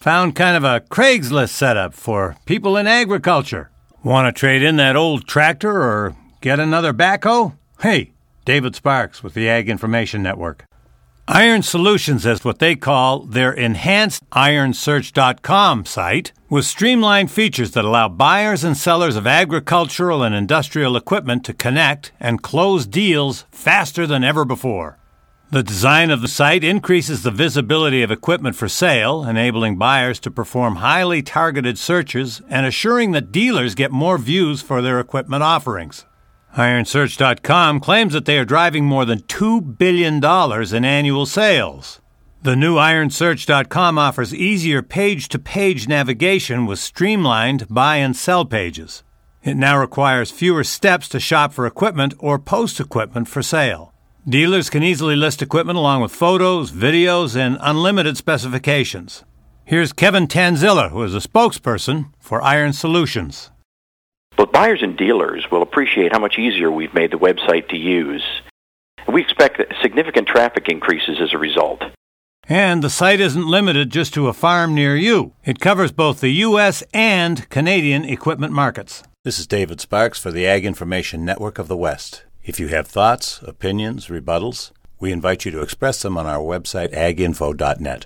Found kind of a Craigslist setup for people in agriculture. Want to trade in that old tractor or get another backhoe? Hey, David Sparks with the Ag Information Network. Iron Solutions has what they call their enhanced ironsearch.com site with streamlined features that allow buyers and sellers of agricultural and industrial equipment to connect and close deals faster than ever before. The design of the site increases the visibility of equipment for sale, enabling buyers to perform highly targeted searches and assuring that dealers get more views for their equipment offerings. IronSearch.com claims that they are driving more than $2 billion in annual sales. The new IronSearch.com offers easier page-to-page navigation with streamlined buy and sell pages. It now requires fewer steps to shop for equipment or post equipment for sale. Dealers can easily list equipment along with photos, videos, and unlimited specifications. Here's Kevin Tanzilla, who is a spokesperson for Iron Solutions. Both buyers and dealers will appreciate how much easier we've made the website to use. We expect significant traffic increases as a result. And the site isn't limited just to a farm near you. It covers both the U.S. and Canadian equipment markets. This is David Sparks for the Ag Information Network of the West. If you have thoughts, opinions, rebuttals, we invite you to express them on our website, aginfo.net.